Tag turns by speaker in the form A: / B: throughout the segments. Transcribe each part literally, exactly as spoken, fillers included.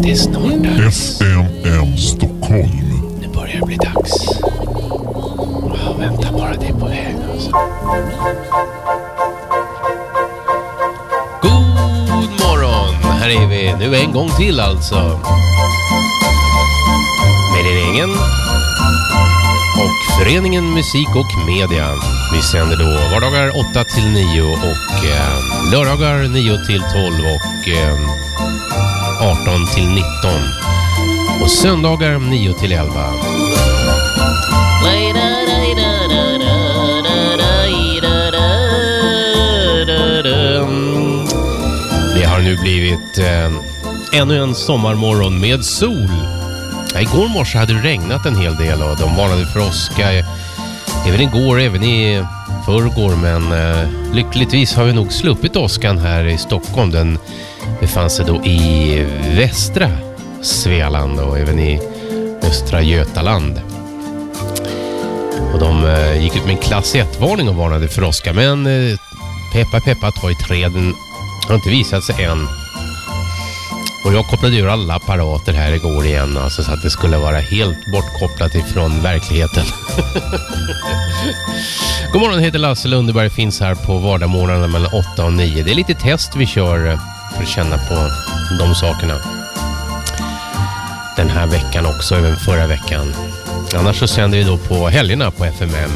A: Det är snart dags.
B: F M M Stockholm.
A: Nu börjar det bli dags. Oh, vänta bara, det är på väg alltså. God morgon, här är vi nu en gång till alltså. Med din egen och föreningen Musik och Media. Vi sänder då vardagar åtta till nio och eh, lördagar nio till tolv och eh, arton till nitton. Och söndagar nio till elva. Det har nu blivit eh, ännu en sommarmorgon med sol. Igår morse hade det regnat en hel del och de varnade för åska även igår, även i förrgår, men eh, lyckligtvis har vi nog sluppit åskan här i Stockholm. Den befann sig då i västra Svealand och även i östra Götaland. Och de eh, gick ut med en klass ett-varning och varnade för åska, men eh, peppa peppa ta i träden har inte visat sig än. Och jag kopplade ur alla apparater här igår igen, alltså, så att det skulle vara helt bortkopplat ifrån verkligheten. God morgon, heter Lasse Lundeberg, finns här på vardagsmorgnarna mellan åtta och nio. Det är lite test vi kör för att känna på de sakerna. Den här veckan också, även förra veckan. Annars så sänder vi då på helgerna på F M M.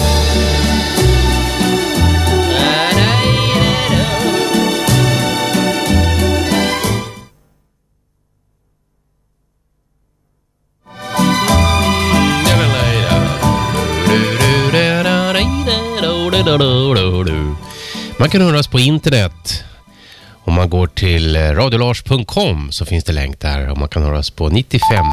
A: Man kan höras på internet. Om man går till radiolars punkt com så finns det länk där, och man kan höras på nittiofem.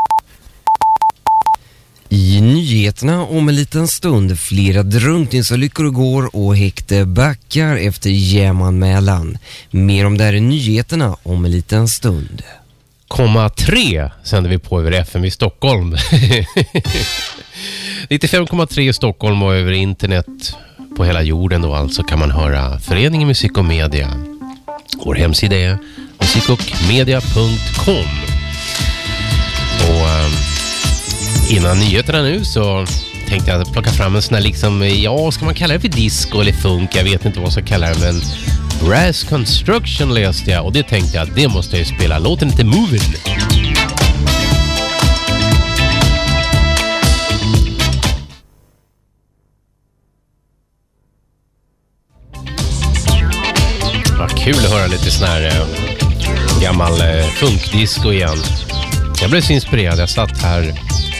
C: I nyheterna om en liten stund, flera drunkningsolyckor igår och häkte backar efter jämanmälan. Mer om det här i nyheterna om en liten stund.
A: Komma tre sänder vi på över F M i Stockholm. nittiofem komma tre i Stockholm, och över internet på hela jorden då alltså kan man höra föreningen Musik och Media. Vår hemsida är musikochmedia punkt com. Och um, innan nyheterna nu så tänkte jag plocka fram en sån här liksom, ja, ska man kalla det för disco eller funk? Jag vet inte vad jag ska kalla det, men Brass Construction läste jag, och det tänkte jag att det måste jag spela. Låten inte Movin'. Vad kul att höra lite sån här eh, gammal eh, funkdisco igen. Jag blev så inspirerad. Jag satt här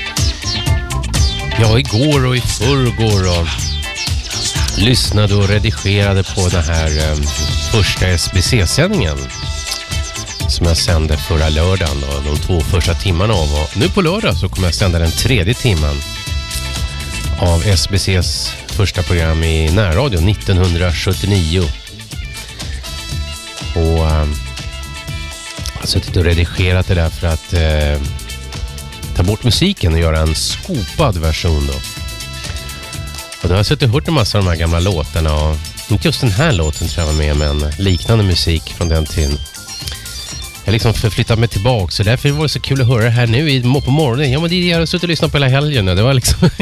A: ja, igår och i förrgår och lyssnade och redigerade på den här eh, första S B C-sändningen som jag sände förra lördagen och de två första timmarna av. Och nu på lördag så kommer jag sända den tredje timmen av S B C:s första program i närradio nittonhundrasjuttionio. Och äh, jag har suttit och redigerat det där för att äh, ta bort musiken och göra en skopad version då. Och då har jag suttit och hört en massa av de här gamla låtarna, och inte just den här låten tror jag var med, men liknande musik från den tiden. Jag liksom förflyttat mig tillbaka, så därför var det så kul att höra det här nu i, på morgonen. Ja, men det är jag har suttit och lyssnat på hela helgen, och det var liksom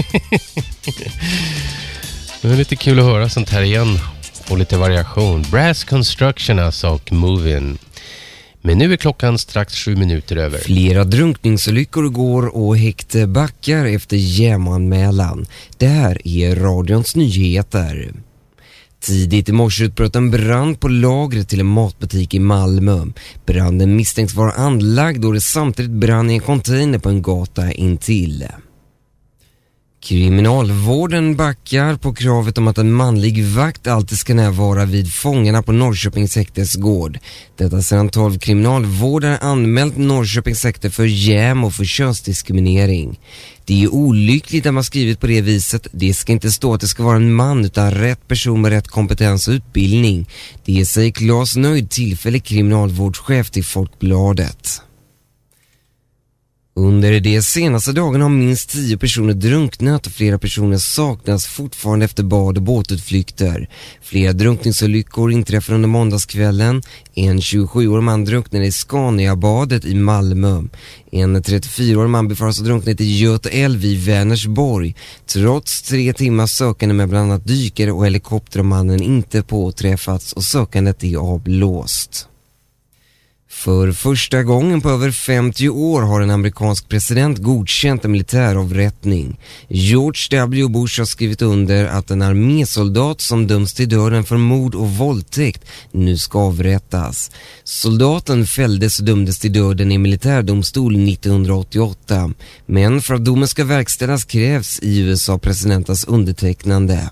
A: det var lite kul att höra sånt här igen. Och lite variation. Brass Construction alltså, och Movin'. Men nu är klockan strax sju minuter över.
C: Flera drunkningsolyckor går och häkte backar efter jämanmälan. Det här är radions nyheter. Tidigt i morse utbröt en brand på lagret till en matbutik i Malmö. Branden misstänks vara anlagd då det samtidigt brann i en container på en gata intill. Kriminalvården backar på kravet om att en manlig vakt alltid ska närvara vid fångarna på Norrköpings häktesgård. Detta sedan tolv kriminalvårdare anmält Norrköpings häkte för jäm och för könsdiskriminering. Det är olyckligt att man skrivit på det viset. Det ska inte stå att det ska vara en man utan rätt person med rätt kompetens och utbildning. Det säger Claes Nöjd, tillfällig kriminalvårdschef till Folkbladet. Under de senaste dagarna har minst tio personer drunknat och flera personer saknas fortfarande efter bad- och båtutflykter. Flera drunkningsolyckor inträffade under måndagskvällen. En tjugosjuårig man drunknade i Scaniabadet i Malmö. En trettiofyraårig man befaras ha drunknat i Göta älv i Vänersborg. Trots tre timmars sökande med bland annat dykare och helikopter har mannen inte påträffats och sökandet är avblåst. För första gången på över femtio år har en amerikansk president godkänt en militäravrättning. George W. Bush har skrivit under att en armésoldat som döms till döden för mord och våldtäkt nu ska avrättas. Soldaten fälldes och dömdes till döden i militärdomstol nittonhundraåttioåtta. Men för att domen ska verkställas krävs i U S A presidentens undertecknande.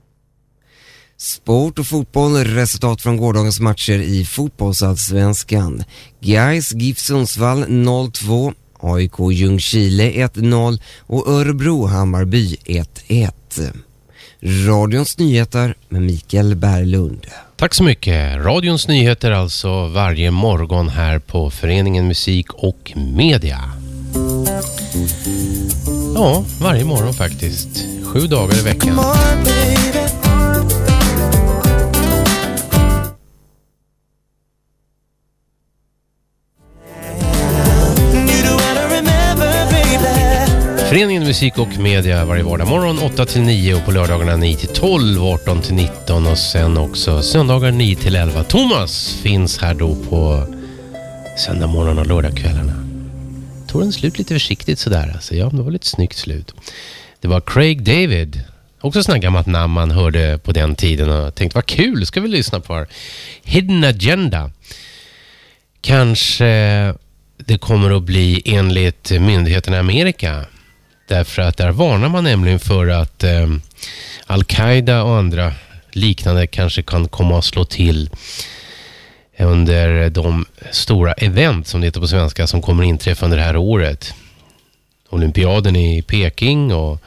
C: Sport och fotboll, resultat från gårdagens matcher i fotbollsallsvenskan. Gais G I F Sundsvall noll två, A I K Ljungskile ett noll och Örebro Hammarby ett ett. Radions nyheter med Mikael Berglund.
A: Tack så mycket. Radions nyheter alltså varje morgon här på Föreningen Musik och Media. Ja, varje morgon faktiskt. Sju dagar i veckan. Föreningen Musik och Media varje vardag morgon åtta till nio och på lördagarna nio till tolv, arton till nitton och sen också söndagar nio till elva. Thomas finns här då på söndag morgon och lördagskvällarna. Tog den slut lite försiktigt sådär alltså. Ja, det var lite snyggt slut. Det var Craig David. Också sån här gammalt namn man hörde på den tiden och tänkte vad kul, ska vi lyssna på här. Hidden Agenda. Kanske det kommer att bli enligt myndigheterna i Amerika. Därför att där varnar man nämligen för att eh, Al-Qaida och andra liknande kanske kan komma att slå till under de stora event som det heter på svenska som kommer inträffa under det här året. Olympiaden i Peking och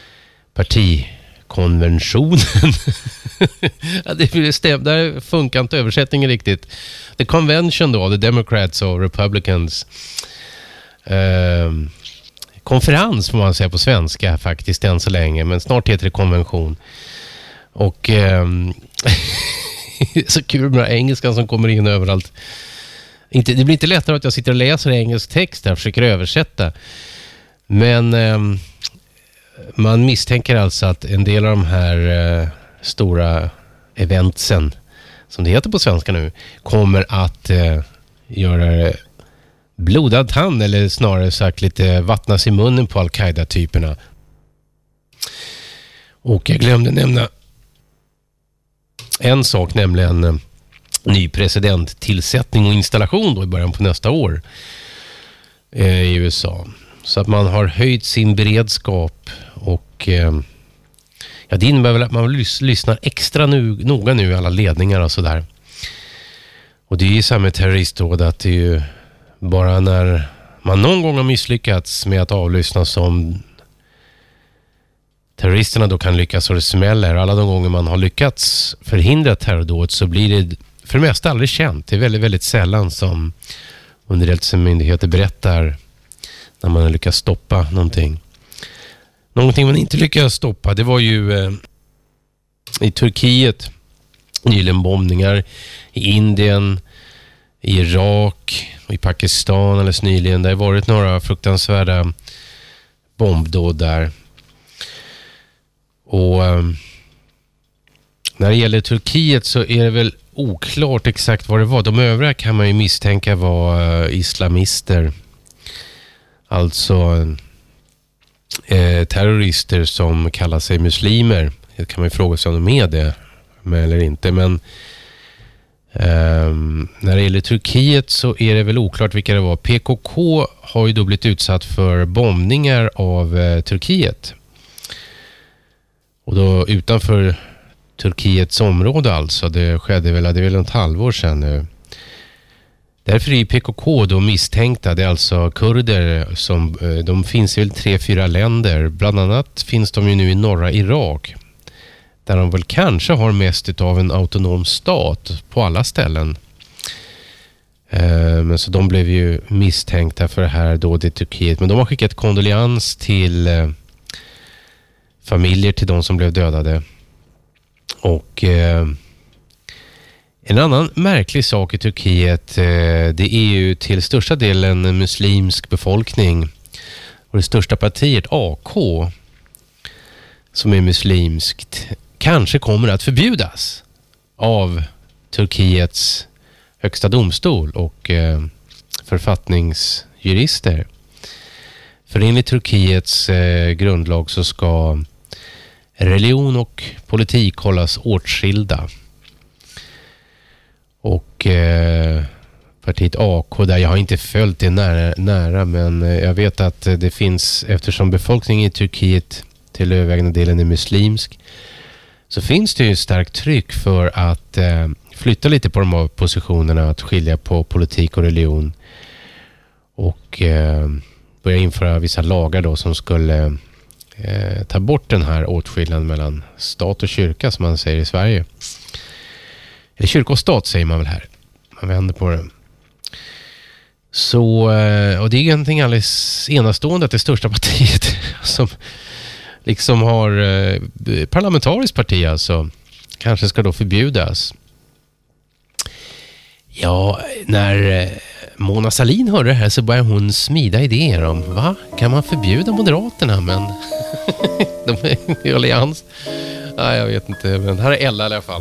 A: partikonventionen. Ja, det stäm, där funkar inte översättningen riktigt. The Convention då, The Democrats och Republicans eh, konferens får man säga på svenska faktiskt än så länge, men snart heter det konvention. Och eh, så kul med engelskan som kommer in överallt. Inte, det blir inte lättare att jag sitter och läser engelsk text där och försöker översätta. Men eh, man misstänker alltså att en del av de här eh, stora eventsen, som det heter på svenska nu, kommer att eh, göra det blodad tand, eller snarare sagt lite vattnas i munnen på Al-Qaida-typerna. Och jag glömde nämna en sak, nämligen en ny presidenttillsättning och installation då i början på nästa år eh, i U S A. Så att man har höjt sin beredskap och eh, ja, det innebär väl att man lys- lyssnar extra nu, noga nu i alla ledningar och sådär. Och det är ju samma med terroristråd att det är ju bara när man någon gång har misslyckats med att avlyssna som terroristerna då kan lyckas och det smäller. Alla de gånger man har lyckats förhindra terrordåd så blir det för det mesta aldrig känt. Det är väldigt, väldigt sällan som underrättelsemyndigheter berättar när man har lyckats stoppa någonting. Någonting man inte lyckades stoppa, det var ju eh, i Turkiet nyligen bombningar, i Indien, i Irak och i Pakistan alldeles nyligen. Det har varit några fruktansvärda bombdåd där. Och eh, när det gäller Turkiet så är det väl oklart exakt vad det var. De övriga kan man ju misstänka var eh, islamister. Alltså eh, terrorister som kallar sig muslimer. Det kan man ju fråga sig om de är det med eller inte. Men eh, när det gäller Turkiet så är det väl oklart vilka det var. P K K har ju då blivit utsatt för bombningar av eh, Turkiet. Och då utanför Turkiets område alltså. Det skedde väl, det är väl ett halvår sedan nu. Därför är P K K då misstänkta. Det är alltså kurder som, de finns i väl tre, fyra länder. Bland annat finns de ju nu i norra Irak. Där de väl kanske har mest av en autonom stat på alla ställen. Eh, men så de blev ju misstänkta för det här då i Turkiet. Men de har skickat kondoleans till eh, familjer till de som blev dödade. Och eh, en annan märklig sak i Turkiet, eh, det är ju till största delen en muslimsk befolkning. Och det största partiet, A K, som är muslimskt, kanske kommer att förbjudas av Turkiets högsta domstol och eh, författningsjurister. För enligt Turkiets eh, grundlag så ska religion och politik hållas åtskilda. Och eh, partiet A K där, jag har inte följt det nära, nära men eh, jag vet att det finns, eftersom befolkningen i Turkiet till övervägande delen är muslimsk, så finns det ju starkt tryck för att eh, flytta lite på de här positionerna, att skilja på politik och religion och eh, börja införa vissa lagar då som skulle eh, ta bort den här åtskillnaden mellan stat och kyrka som man säger i Sverige. Eller kyrka och stat säger man väl här. Man vänder på det. Så, eh, och det är egentligen alldeles enastående att det största partiet som liksom har eh, parlamentariskt parti alltså kanske ska då förbjudas. Ja, när eh, Mona Sahlin hörde det här så började hon smida idéer om, va? Kan man förbjuda Moderaterna? Men de är i allians. Nej, jag vet inte. Men här är Ella i alla fall.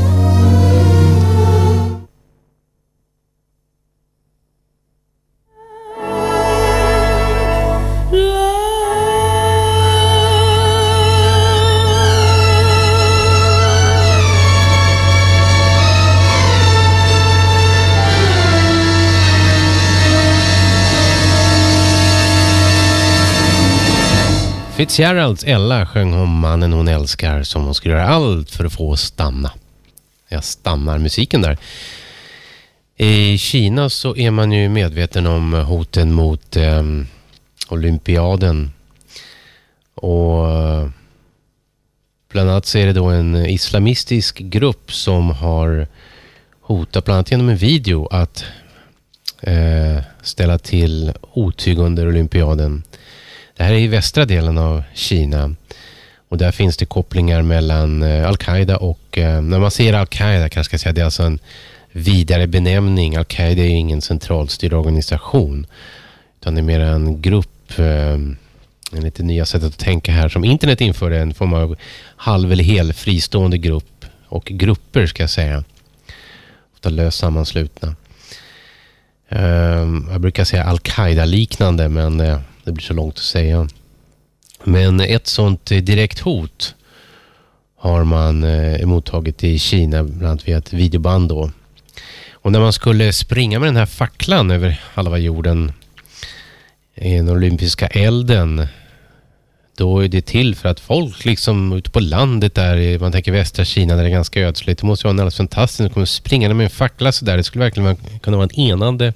A: Fitzgeralds Ella sjöng om mannen hon älskar som hon skulle göra allt för att få stanna. Jag stannar musiken där. I Kina så är man ju medveten om hoten mot eh, olympiaden. Och bland annat så är det då en islamistisk grupp som har hotat bland annat genom en video att eh, ställa till otyg under olympiaden. Det här är i västra delen av Kina och där finns det kopplingar mellan eh, Al-Qaida och, eh, när man säger Al-Qaida kanske ska säga, det är alltså en vidare benämning. Al-Qaida är ju ingen centralstyrd organisation utan det är mer en grupp, eh, en lite nya sättet att tänka här som internet införde, en form av halv eller hel fristående grupp och grupper ska jag säga, ofta löst sammanslutna. Eh, jag brukar säga Al-Qaida-liknande men eh, det blir så långt att säga. Men ett sånt direkt hot har man eh, emottagit i Kina, bland annat via ett videoband då. Och när man skulle springa med den här facklan över halva jorden i den olympiska elden, då är det till för att folk liksom ute på landet där, man tänker västra Kina där det är ganska ödsligt, det måste vara en alldeles fantastisk, att komma springa med en fackla så där. Det skulle verkligen kunna vara en enande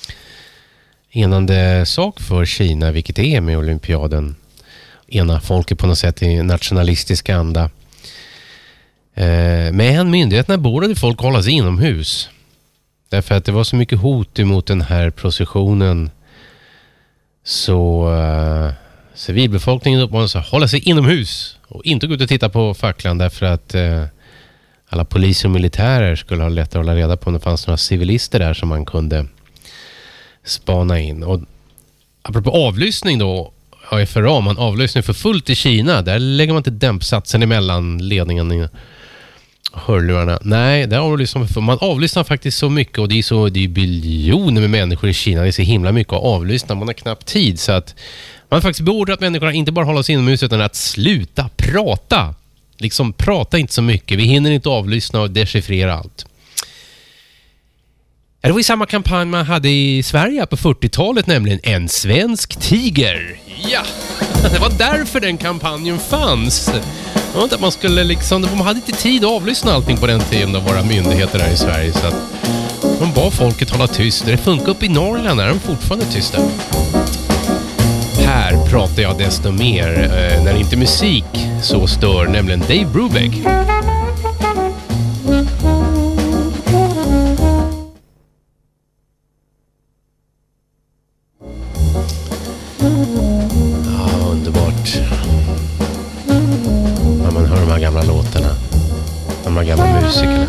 A: enande sak för Kina, vilket det är med olympiaden. Ena folket på något sätt i nationalistisk anda. Eh, men myndigheterna borde folk hålla sig inomhus. Därför att det var så mycket hot emot den här processionen. Så eh, civilbefolkningen uppmanades att hålla sig inomhus och inte gå ut och titta på facklan, därför att eh, alla poliser och militärer skulle ha lättare att hålla reda på om det fanns några civilister där som man kunde spana in. Och apropå avlyssning då, A F R A, man avlyssnar för fullt i Kina. Där lägger man inte dämpsatsen emellan ledningen i hörlurarna. Nej, där avlyssnar man, för man avlyssnar faktiskt så mycket, och det är så, det är biljoner med människor i Kina. Det är så himla mycket att avlyssna. Man har knappt tid, så att man faktiskt beordrar att människorna inte bara håller sig inomhus utan att sluta prata. Liksom prata inte så mycket. Vi hinner inte avlyssna och dechiffrera allt. Det var ju samma kampanj man hade i Sverige på fyrtiotalet, nämligen En svensk tiger. Ja, det var därför den kampanjen fanns. Det var inte att man skulle liksom, man hade inte tid att avlyssna allting på den tiden av våra myndigheter där i Sverige, så att de bad folket hålla tyst. Det funkar upp i Norrland, är de fortfarande tysta. Här pratar jag desto mer eh, när inte musik så stör, nämligen Dave Brubeck. De här gamla musikerna.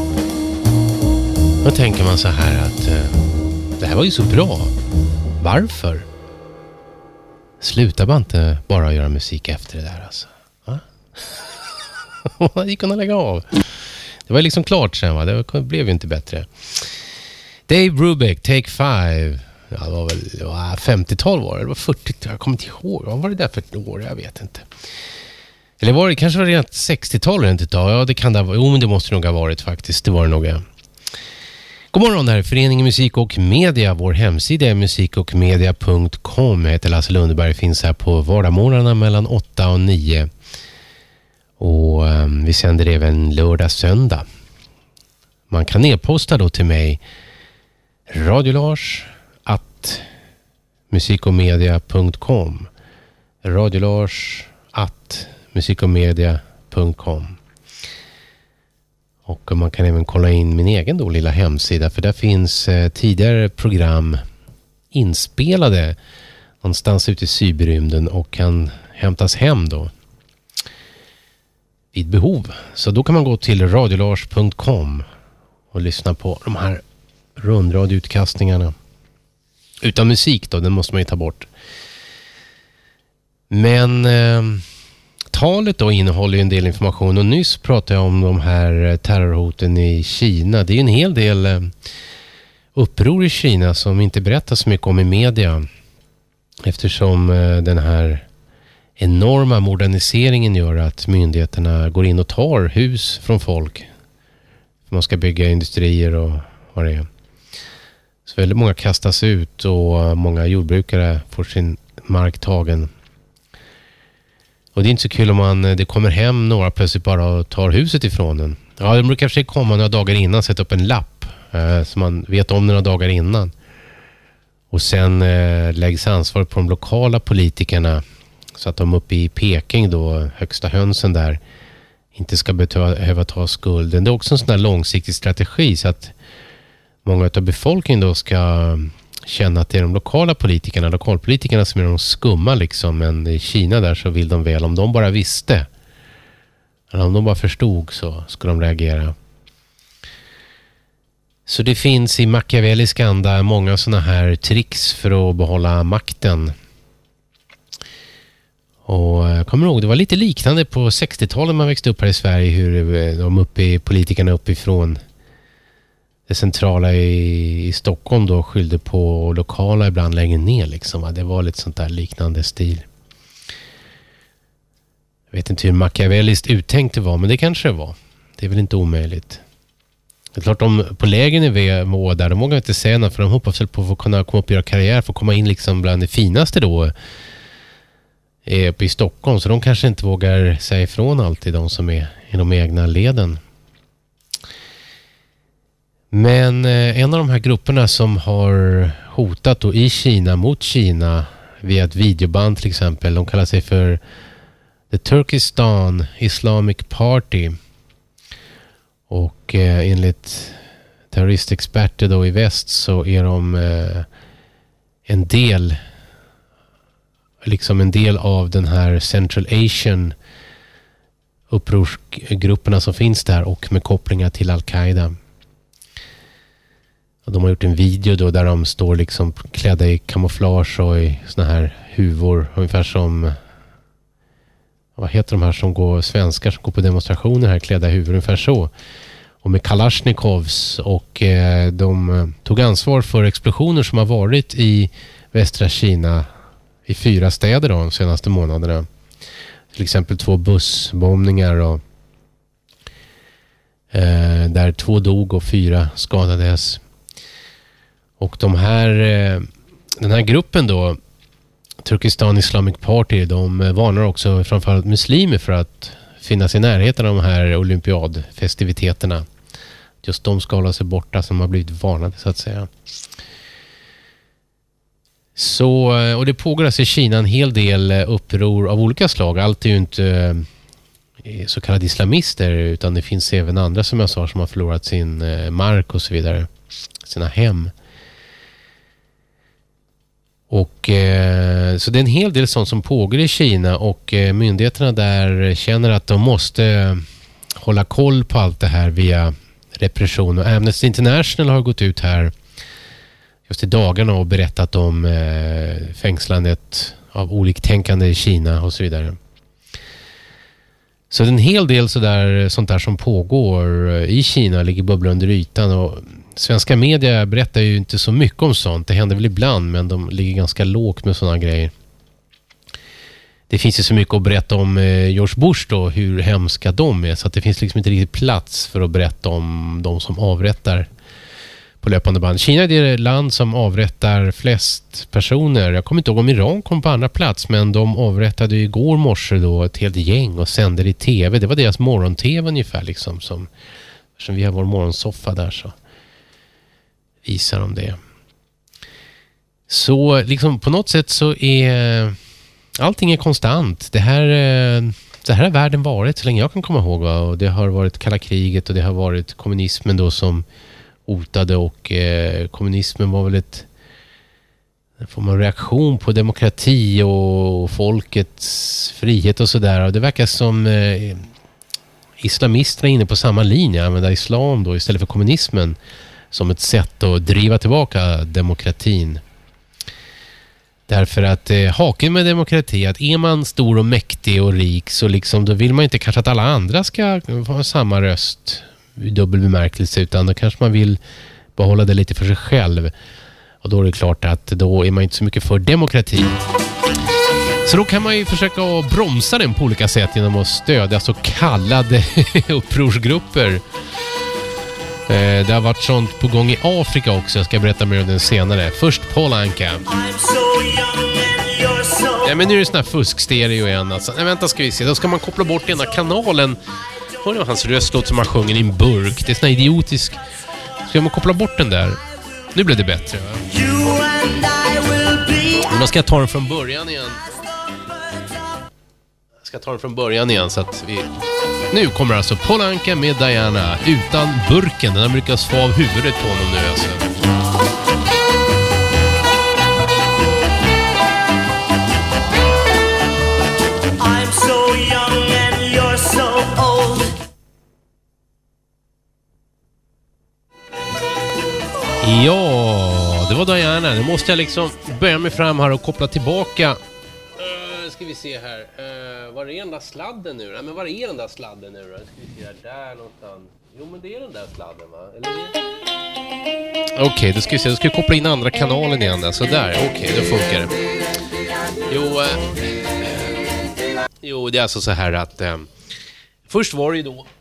A: Då tänker man så här att eh, det här var ju så bra. Varför? Slutar man inte bara göra musik efter det där alltså? Va? Man gick kunna lägga av. Det var liksom klart sen va? Det blev ju inte bättre. Dave Brubeck, Take Five. Ja, det var väl det var femtiotal var det. Det var fyrtio, jag kommer inte ihåg. Vad var det där för ett år? Jag vet inte. Eller var det kanske var det rent sextiotal inte då? Ja, det kan det vara. Jo, men det måste nog ha varit faktiskt. Det var det nog. Ja. God morgon, det här är Föreningen Musik och Media. Vår hemsida är musikochmedia punkt com. Jag heter Lasse Lundberg, finns här på vardagsmorgnarna mellan åtta och nio. Och um, vi sänder även lördag söndag. Man kan e-posta då till mig radiolars at musikochmedia punkt com radiolars at musikochmedia punkt com. Och man kan även kolla in min egen då lilla hemsida, för där finns eh, tidigare program inspelade någonstans ute i cyberrymden och kan hämtas hem då vid behov. Så då kan man gå till radiolars punkt com och lyssna på de här rundradioutkastningarna. Utan musik då, den måste man ju ta bort. Men eh, talet då innehåller ju en del information, och nyss pratade jag om de här terrorhoten i Kina. Det är ju en hel del eh, uppror i Kina som inte berättas så mycket om i media, eftersom eh, den här enorma moderniseringen gör att myndigheterna går in och tar hus från folk. Man ska bygga industrier och vad det är. Så väldigt många kastas ut och många jordbrukare får sin mark tagen. Och det är inte så kul om man, det kommer hem några plötsligt bara och tar huset ifrån den. Ja, de brukar kanske komma några dagar innan, sätta upp en lapp eh, så man vet om några dagar innan. Och sen eh, läggs ansvar på de lokala politikerna så att de uppe i Peking då, högsta hönsen där, inte ska behöva ta skulden. Det är också en sån här långsiktig strategi så att många av befolkningen då ska känna att det är de lokala politikerna, lokalpolitikerna som är de skumma liksom, men i Kina där så vill de väl, om de bara visste, eller om de bara förstod, så ska de reagera. Så det finns i machiavellisk anda många såna här tricks för att behålla makten. Och jag kommer ihåg, det var lite liknande på sextiotalet man växte upp här i Sverige, hur de uppe, politikerna uppifrån det centrala i, i Stockholm då skyllde på lokala ibland längre ner liksom, va? Det var lite sånt där liknande stil. Jag vet inte hur machiavelliskt uttänkt det var, men det kanske det var. Det är väl inte omöjligt. Det är klart, de på lägre nivå där, de vågar inte säga något, för de hoppas väl på att få kunna komma upp och göra karriär, för att komma in liksom bland det finaste då uppe i Stockholm, så de kanske inte vågar säga ifrån alltid, de som är i de egna leden. Men eh, en av de här grupperna som har hotat då i Kina mot Kina via ett videoband till exempel, de kallar sig för The Turkestan Islamic Party. Och eh, enligt terroristexperter då i väst så är de eh, en del liksom en del av den här Central Asian upprorsgrupperna som finns där, och med kopplingar till Al-Qaida. Och de har gjort en video då där de står liksom klädda i kamouflage och i såna här huvor, ungefär som, vad heter de här som går, svenskar som går på demonstrationer här, klädda i huvor, ungefär så. Och med Kalashnikovs, och eh, de tog ansvar för explosioner som har varit i västra Kina i fyra städer då, de senaste månaderna. Till exempel två bussbombningar och eh, där två dog och fyra skadades. Och de här, eh, den här gruppen då, Turkestan Islamic Party, de varnar också framförallt muslimer för att finnas i närheten av de här olympiadfestiviteterna. Just de ska hålla sig borta, som har blivit varnade så att säga. Så, och det pågår alltså i Kina en hel del uppror av olika slag. Allt är ju inte så kallade islamister, utan det finns även andra, som jag sa, som har förlorat sin mark och så vidare, sina hem. Och eh, så det är en hel del sånt som pågår i Kina, och eh, myndigheterna där känner att de måste hålla koll på allt det här via repression. Och Amnesty International har gått ut här just i dagarna och berättat om eh, fängslandet av oliktänkande i Kina och så vidare. Så en hel del sådär, sånt där som pågår i Kina ligger bubblar under ytan, och svenska media berättar ju inte så mycket om sånt. Det händer väl ibland, men de ligger ganska lågt med sådana grejer. Det finns ju så mycket att berätta om eh, George Bush då, hur hemska de är, så att det finns liksom inte riktigt plats för att berätta om de som avrättar på löpande band. Kina är det land som avrättar flest personer. Jag kommer inte ihåg om Iran kom på andra plats, men de avrättade ju igår morse då ett helt gäng och sände i tv. Det var deras morgon-tv ungefär liksom, som, som vi har vår morgonsoffa där, så visar de det. Så liksom på något sätt så är allting är konstant. Det här, det här har världen varit så länge jag kan komma ihåg, va? Och det har varit kalla kriget och det har varit kommunismen då som hotade, och eh, kommunismen var väl ett en form av reaktion på demokrati och folkets frihet och sådär. Och det verkar som eh, islamisterna är inne på samma linje, använda islam då istället för kommunismen som ett sätt att driva tillbaka demokratin. Därför att eh, haken med demokrati, att är man stor och mäktig och rik, så liksom, då vill man inte kanske att alla andra ska ha samma röst i dubbel bemärkelse, utan då kanske man vill behålla det lite för sig själv. Och då är det klart att då är man inte så mycket för demokrati. Så då kan man ju försöka att bromsa den på olika sätt genom att stödja så kallade upprorsgrupper. Det har varit sånt på gång i Afrika också. Jag ska berätta mer om den senare. Först Paul Anka. Ja, men nu är det sån här fuskstereo igen. Alltså. Nej, vänta ska vi se. Då ska man koppla bort ena kanalen. Hör du hans röstlåt som han sjunger i en burk? Det är sån här idiotisk. Ska man koppla bort den där? Nu blir det bättre, va? Men då ska jag ta den från början igen. Jag ska ta den från början igen så att vi... Nu kommer alltså Paul Anka med Diana utan burken. Den har lyckats få av huvudet på honom nu alltså. I'm so young and you're so old. Ja, det var Diana. Nu måste jag liksom börja mig fram här och koppla tillbaka. Uh, ska vi se här. Uh, var är den där sladden nu? Nej, men var är den där sladden nu då? Ska vi se här, där någonstans. Jo, men det är den där sladden, va? Okej, okay, då ska vi se. Då ska vi koppla in andra kanalen igen där. Så där, okej, okay, då funkar det. Jo, uh, uh, jo, det är alltså så här att uh, först var det ju då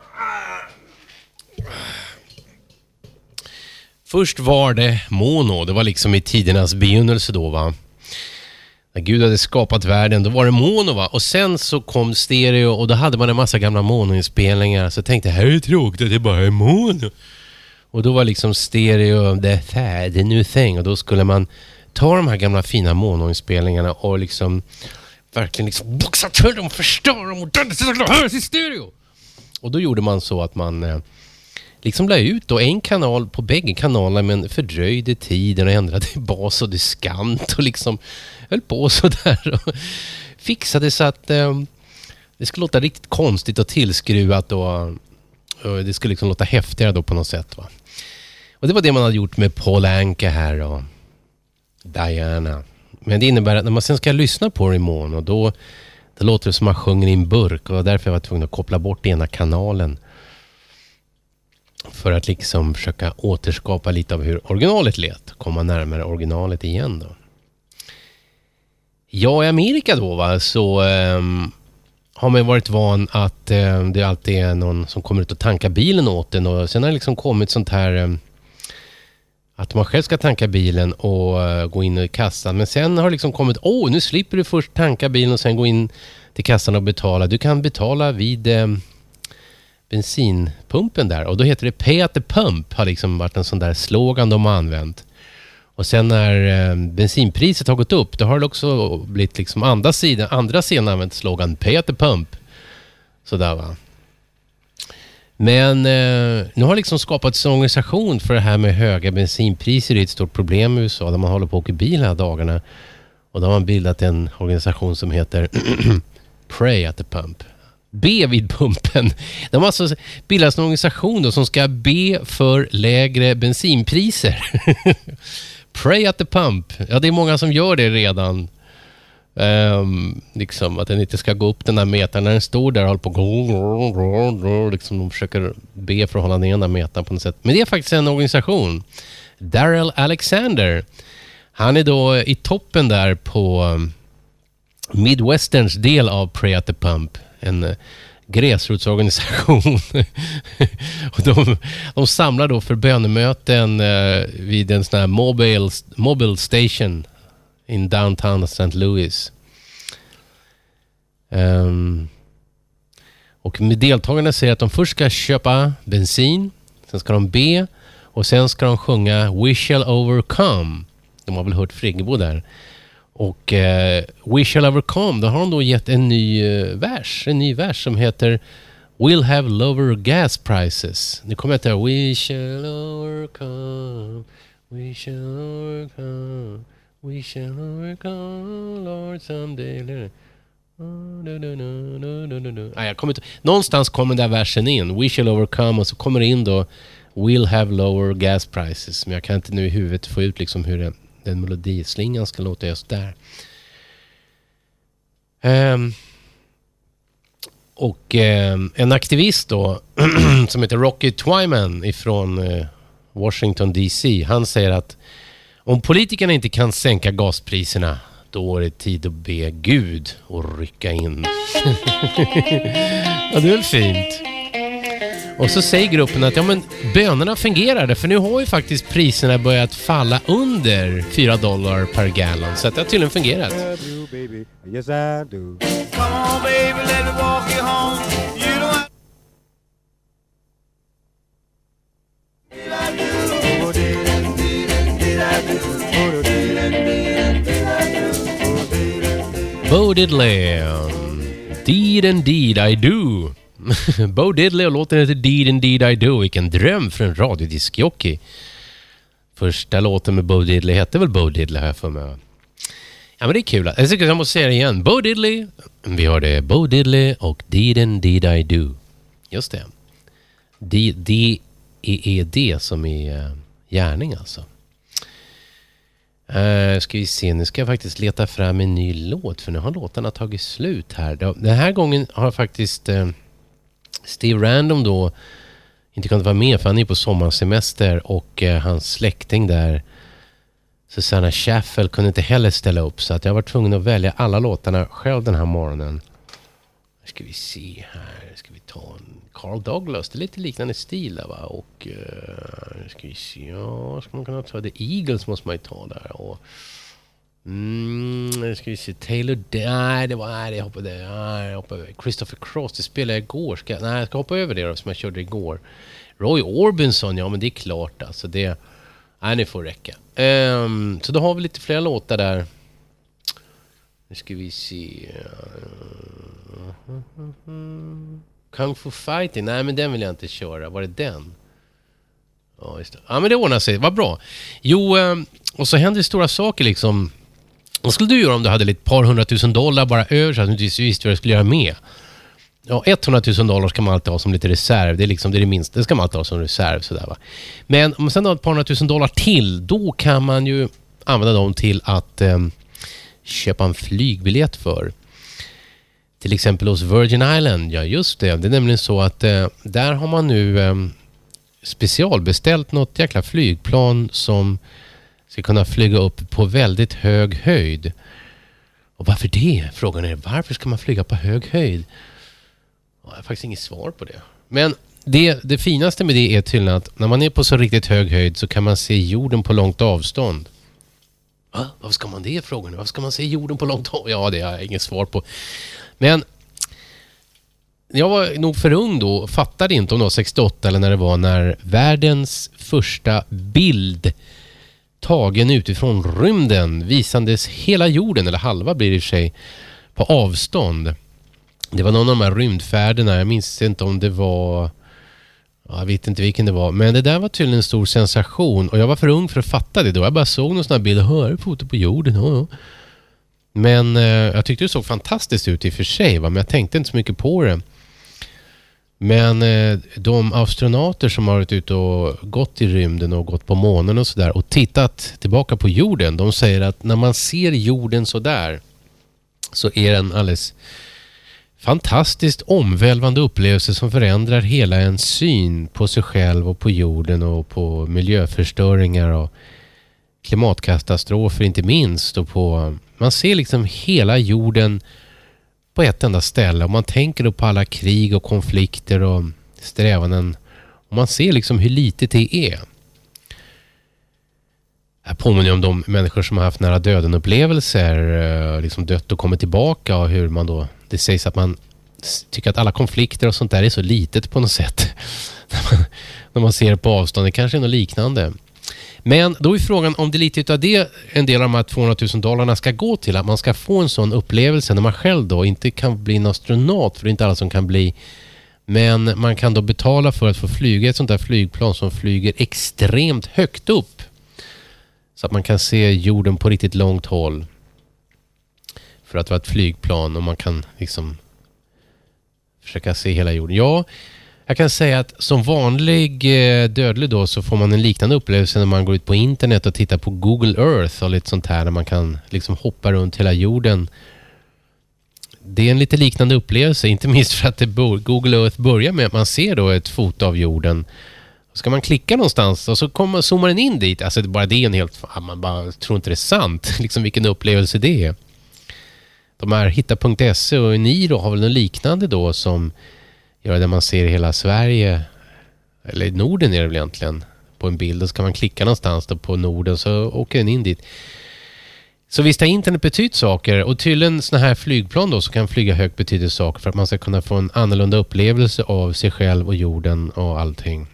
A: Först var det mono. Det var liksom i tidernas begynnelse då, va? När Gud hade skapat världen, då var det mono, va? Och sen så kom stereo och då hade man en massa gamla monoinspelningar. Så jag tänkte, här är tråkigt att det bara är mono. Och då var liksom stereo the, the new thing. Och då skulle man ta de här gamla fina monoinspelningarna och liksom verkligen liksom boxa till dem, förstöra dem och det hörs i stereo. Och då gjorde man så att man liksom la ut då en kanal på bägge kanalerna, men fördröjde tiden och ändrade bas och diskant och liksom höll på så där och fixade så att eh, det skulle låta riktigt konstigt och tillskruvat och, och det skulle liksom låta häftigare då på något sätt, va. Och det var det man hade gjort med Paul Anka här och Diana. Men det innebär att när man sen ska lyssna på det imorgon, och då, då låter det som man sjunger i en burk, och därför var jag tvungen att koppla bort ena kanalen för att liksom försöka återskapa lite av hur originalet lät. Komma närmare originalet igen då. Ja, i Amerika då, va, så um, har man varit van att um, det alltid är någon som kommer ut och tankar bilen åt den. Och sen har det liksom kommit sånt här um, att man själv ska tanka bilen och uh, gå in i kassan. Men sen har det liksom kommit, åh, oh, nu slipper du först tanka bilen och sen gå in till kassan och betala. Du kan betala vid um, bensinpumpen där. Och då heter det Pay at the Pump, har liksom varit en sån där slogan de har använt. Och sen när eh, bensinpriset har gått upp, då har det också blivit liksom andra sidan, andra sidan använt slogan Pay at the Pump. Sådär, va. Men eh, nu har liksom skapats en organisation för det här med höga bensinpriser. Det är ett stort problem i U S A där man håller på att åka bil här dagarna. Och då har man bildat en organisation som heter Pray at the Pump. be vid pumpen. De har alltså bildat en organisation då som ska be för lägre bensinpriser. Pray at the pump. Ja, det är många som gör det redan. Um, liksom att den inte ska gå upp den där metern när den står där och håller på liksom de försöker be för att hålla ner den där metern på något sätt. Men det är faktiskt en organisation. Daryl Alexander. Han är då i toppen där på Midwesterns del av Pray at the Pump. En uh, gräsrotsorganisation. Och de, de samlar då för bönemöten uh, vid en sån här mobile, mobile station in downtown Saint Louis. Um, och med deltagarna säger att de först ska köpa bensin, sen ska de be och sen ska de sjunga We shall overcome. De har väl hört Friggebo där. Och uh, We shall overcome, då har de då gett en ny uh, vers, en ny vers som heter We'll have lower gas prices. Nu kommer jag till We shall overcome, we shall overcome, we shall overcome, Lord someday. Nej, jag kommer inte. Någonstans kommer den där versen in. We shall overcome, och så kommer det in då We'll have lower gas prices. Men jag kan inte nu i huvudet få ut liksom hur det, den melodislingan ska låta just där. Um, och um, en aktivist då som heter Rocky Twyman ifrån uh, Washington D C, han säger att om politikerna inte kan sänka gaspriserna, då är det tid att be Gud och rycka in. Ja, det är väl fint. Och så säger gruppen att ja, men bönerna fungerar, för nu har ju faktiskt priserna börjat falla under fyra dollar per gallon, så att det har tydligen fungerat.
D: Yes, I do. Come on, baby, let me walk you home. You don't have...
A: Bo Diddley, Deed and Deed I Do. Bo Diddley och låten heter Deed and Deed I Do. Vilken dröm för en radiodiskjockey. Första låten med Bo Diddley hette väl Bo Diddley här för mig. Ja, men det är kul. Jag tycker jag måste säga det igen. Bo Diddley. Vi har det Bo Diddley och Deed and Deed I Do. Just det. Det, det är det som är gärning alltså. Uh, ska vi se, nu ska jag faktiskt leta fram en ny låt, för nu har låtarna tagit slut här. Den här gången har faktiskt uh, Steve Random då inte kunnat vara med, för han är på sommarsemester, och uh, hans släkting där, Susanna Schaffel, kunde inte heller ställa upp, så att jag var tvungen att välja alla låtarna själv den här morgonen. Nu ska vi se här, ska vi ta en Carl Douglas, det är lite liknande stil där, va? Och uh, ska vi se, ja, ska man kunna ta The Eagles, måste man ju ta där. Och mm, ska vi se, Taylor, nej det var, nej jag hoppade, nej jag hoppade över. Christopher Cross, det spelade jag igår, ska, nej jag ska hoppa över det då, som jag körde igår. Roy Orbison, ja men det är klart alltså, det, nej det får räcka. Um, så då har vi lite fler låtar där. Nu ska vi se. Kung Fu Fighting. Nej, men den vill jag inte köra. Var det den? Ja, just det. Ja, men det ordnar sig. Vad bra. Jo, och så händer det stora saker liksom. Vad skulle du göra om du hade ett par hundratusen dollar bara över, så att du inte visste vad du skulle göra med? Ja, hundratusen dollar ska man alltid ha som lite reserv. Det är liksom det, är det minsta. Det ska man alltid ha som reserv. Sådär, va? Men om man sen har ett par hundratusen dollar till, då kan man ju använda dem till att eh, köpa en flygbiljett för. Till exempel hos Virgin Island. Ja, just det. Det är nämligen så att eh, där har man nu eh, specialbeställt något jäkla flygplan som ska kunna flyga upp på väldigt hög höjd. Och varför det? Frågan är, varför ska man flyga på hög höjd? Jag har faktiskt inget svar på det. Men det, det finaste med det är tydligen att när man är på så riktigt hög höjd så kan man se jorden på långt avstånd. Va? Varför ska man det? Frågan är, varför ska man se jorden på långt avstånd? Ja, det har jag inget svar på. Men jag var nog för ung då och fattade inte om det var sextioåtta eller när det var, när världens första bild tagen utifrån rymden visandes hela jorden, eller halva blir det i sig, på avstånd. Det var någon av de här rymdfärderna, jag minns inte om det var, jag vet inte vilken det var, men det där var tydligen en stor sensation, och jag var för ung för att fatta det då. Jag bara såg någon sån här bild och hörde foto på jorden. Ja. Men eh, jag tyckte det såg fantastiskt ut i och för sig, va? Men jag tänkte inte så mycket på det. Men eh, de astronauter som har varit ute och gått i rymden och gått på månen och sådär och tittat tillbaka på jorden, de säger att när man ser jorden sådär så är den alldeles fantastiskt omvälvande upplevelse som förändrar hela en syn på sig själv och på jorden och på miljöförstöringar och klimatkatastrofer inte minst. Och på, man ser liksom hela jorden på ett enda ställe och man tänker då på alla krig och konflikter och strävanden och man ser liksom hur litet det är. Jag påminner om de människor som har haft nära döden upplevelser, liksom dött och kommit tillbaka och hur man då, det sägs att man tycker att alla konflikter och sånt där är så litet på något sätt. När man ser på avstånd, det kanske är något liknande. Men då är frågan om det lite utav det en del av de här tvåhundratusen dollarna ska gå till, att man ska få en sån upplevelse när man själv då inte kan bli en astronaut, för det är inte alla som kan bli, men man kan då betala för att få flyga ett sånt där flygplan som flyger extremt högt upp så att man kan se jorden på riktigt långt håll för att vara ett flygplan och man kan liksom försöka se hela jorden. Ja, jag kan säga att som vanlig dödlig då så får man en liknande upplevelse när man går ut på internet och tittar på Google Earth och lite sånt här, där man kan liksom hoppa runt hela jorden. Det är en lite liknande upplevelse, inte minst för att det Google Earth börjar med att man ser då ett foto av jorden. Så ska man klicka någonstans och så kommer, zoomar den in dit. Alltså bara det är en helt, man bara tror inte det är sant liksom vilken upplevelse det är. De här hitta punkt se och ni då har väl något liknande då som gör det man ser hela Sverige, eller Norden är det väl egentligen, på en bild och så kan man klicka någonstans då på Norden så åker den in dit. Så visst har internet betytt saker och tydligen såna här flygplan då som kan flyga högt betyder saker för att man ska kunna få en annorlunda upplevelse av sig själv och jorden och allting.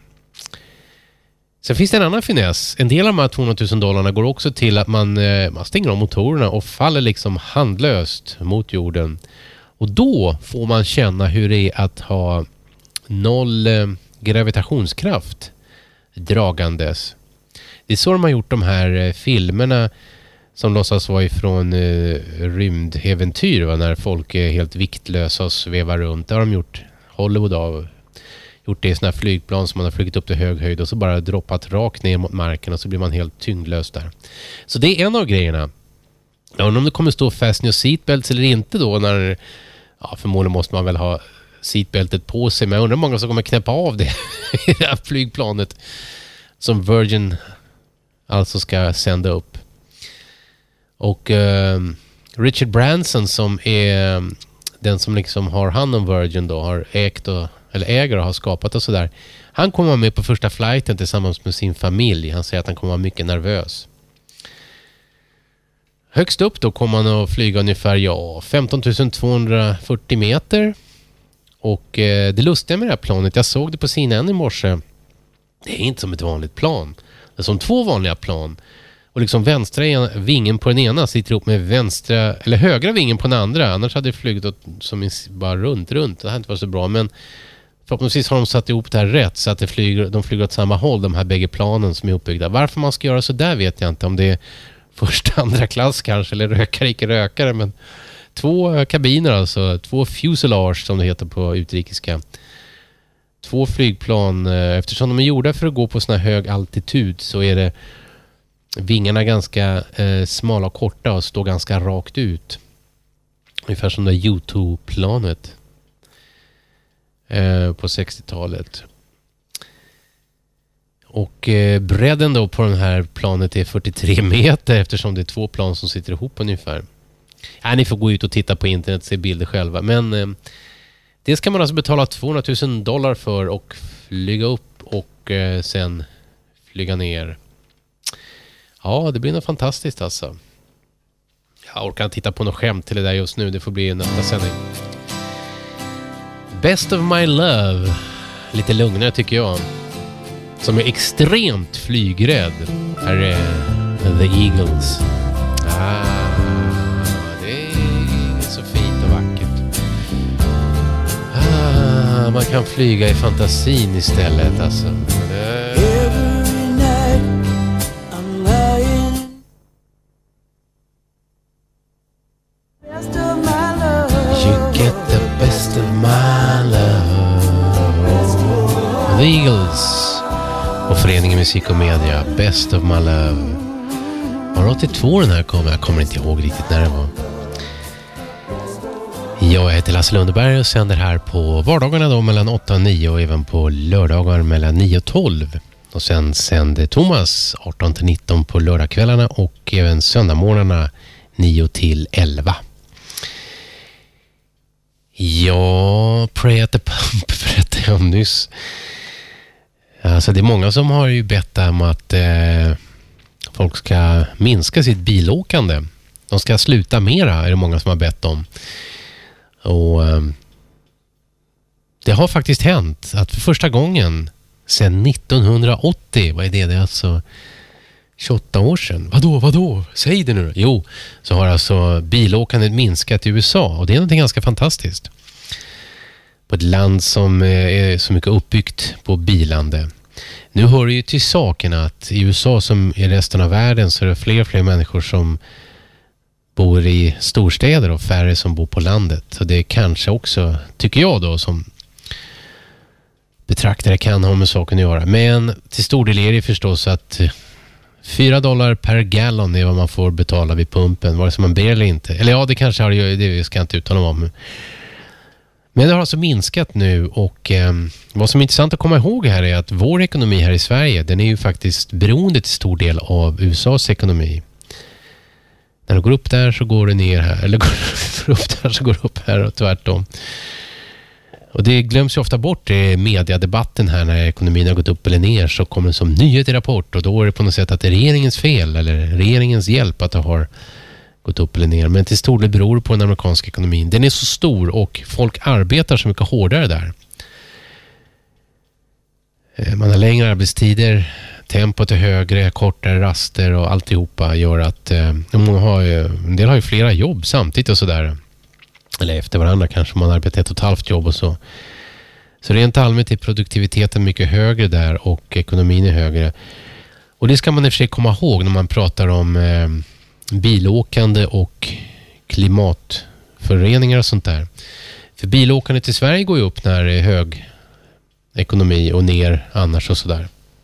A: Sen finns det en annan finess. En del av de här tvåhundratusen dollarna går också till att man, man stänger av motorerna och faller liksom handlöst mot jorden. Och då får man känna hur det är att ha noll eh, gravitationskraft dragandes. Det är så de har gjort de här eh, filmerna som låtsas vara ifrån eh, rymdäventyr, va? När folk är helt viktlösa och svävar runt. Det har de gjort, Hollywood av, gjort det i såna här flygplan som man har flugit upp till hög höjd och så bara droppat rakt ner mot marken och så blir man helt tyngdlös där. Så det är en av grejerna. Jag undrar om det kommer stå fasten och seatbelts eller inte då när, ja förmodligen måste man väl ha seatbeltet på sig, men jag undrar hur många som kommer knäppa av det i det här flygplanet som Virgin alltså ska sända upp. Och uh, Richard Branson som är den som liksom har hand om Virgin då, har ägt och, eller äger och har skapat och sådär. Han kommer vara med på första flighten tillsammans med sin familj. Han säger att han kommer vara mycket nervös. Högst upp då kommer man att flyga ungefär ja, femton tusen tvåhundrafyrtio meter. Och eh, det lustiga med det här planet, jag såg det på C N N i morse. Det är inte som ett vanligt plan. Det är som två vanliga plan. Och liksom vänstra vingen på den ena sitter ihop med vänstra, eller högra vingen på den andra. Annars hade det flugit åt, som bara runt, runt. Det hade inte varit så bra, men förhoppningsvis har de satt ihop det här rätt så att det flyger, de flyger åt samma håll, de här bägge planen som är uppbyggda. Varför man ska göra så där vet jag inte, om det är första, andra klass kanske, eller rökare, icke rökare, men två kabiner alltså, två fuselage som det heter på utrikiska. Två flygplan, eftersom de är gjorda för att gå på sån här hög altitud så är det vingarna ganska eh, smala och korta och står ganska rakt ut. Ungefär som det U två-planet eh, på sextiotalet. Och eh, bredden då på den här planet är fyrtiotre meter eftersom det är två plan som sitter ihop ungefär. Ja, ni får gå ut och titta på internet och se bilder själva. Men eh, det ska man alltså betala tvåhundratusen dollar för och flyga upp och eh, sen flyga ner. Ja, det blir något fantastiskt alltså. Jag orkar inte titta på något skämt till det där just nu. Det får bli en nästa sändning. Best of my love. Lite lugnare tycker jag. Som är extremt flygrädd. Här är The Eagles. Ah, det är så fint och vackert. Ah, man kan flyga i fantasin istället alltså. Det... You get the best of my love. Eagles och föreningen Musik och Media, Best of My Love. Var åttiotvå den här kom? Jag kommer inte ihåg riktigt när det var. Jag heter Lasse Lundeberg och sänder här på vardagarna då mellan åtta och nio och även på lördagar mellan nio och tolv. Och sen sänder Thomas arton till nitton på lördagskvällarna och även söndagmorgnarna nio till elva. Ja, Pray at the Pump berättade jag om nyss. Alltså det är många som har ju bett om att eh, folk ska minska sitt bilåkande. De ska sluta mera, är det många som har bett om. Och eh, det har faktiskt hänt att för första gången sedan nittonhundraåttio, vad är det? Det är alltså tjugoåtta år sedan. Vadå, vadå? Säg det nu. Jo, så har alltså bilåkandet minskat i U S A och det är något ganska fantastiskt. På ett land som är så mycket uppbyggt på bilande. Nu hör det ju till saken att i U S A som i resten av världen så är det fler och fler människor som bor i storstäder och färre som bor på landet. Så det kanske också, tycker jag då, som betraktare kan ha med saken att göra. Men till stor del är det förstås att fyra dollar per gallon är vad man får betala vid pumpen, vare sig man ber eller inte. Eller ja, det kanske har det, det ska jag inte uttala om. Men det har alltså minskat nu och eh, vad som är intressant att komma ihåg här är att vår ekonomi här i Sverige, den är ju faktiskt beroende till stor del av U S A:s ekonomi. När det går upp där så går det ner här, eller går upp där så går det upp här och tvärtom. Och det glöms ju ofta bort i mediadebatten här när ekonomin har gått upp eller ner, så kommer det som nyhet i rapport och då är det på något sätt att det är regeringens fel eller regeringens hjälp att det har gått upp eller ner. Men till stor del beror på den amerikanska ekonomin. Den är så stor och folk arbetar så mycket hårdare där. Man har längre arbetstider, tempot är högre, kortare raster och alltihopa gör att eh, många har ju, en del har ju flera jobb samtidigt och sådär. Eller efter varandra kanske man arbetar ett och ett halvt jobb och så. Så rent allmänt är produktiviteten mycket högre där och ekonomin är högre. Och det ska man i och för sig komma ihåg när man pratar om eh, bilåkande och klimatföroreningar och sånt där. För bilåkandet i Sverige går ju upp när det är hög ekonomi och ner annars och sådär.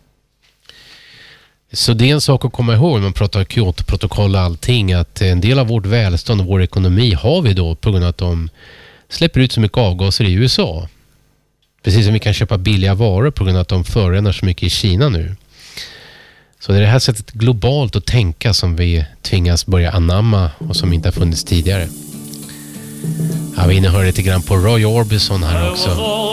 A: Så det är en sak att komma ihåg när man pratar Kyoto-protokoll och allting, att en del av vårt välstånd och vår ekonomi har vi då på grund av att de släpper ut så mycket avgaser i U S A. Precis som vi kan köpa billiga varor på grund av att de förorenar så mycket i Kina nu. Så det är det här sättet globalt att tänka som vi tvingas börja anamma och som inte har funnits tidigare. Ja, vi hör lite grann på Roy Orbison här också.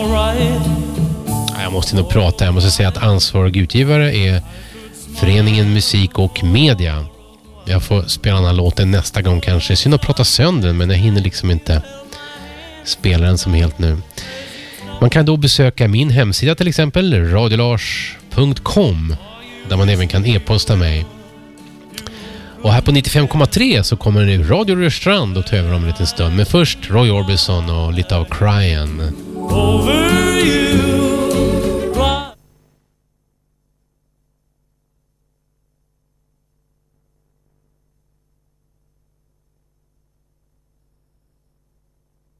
A: Jag måste nog prata, jag måste säga att ansvarig utgivare är föreningen Musik och Media. Jag får spela den här låten nästa gång kanske. Synd att prata sönder den, men jag hinner liksom inte spela den som helt nu. Man kan då besöka min hemsida till exempel, radiolars punkt com, där man även kan e-posta mig. Och här på nittiofem komma tre så kommer nu Radio Rörstrand och ta över om en liten stund. Men först Roy Orbison och lite av Cryan. Over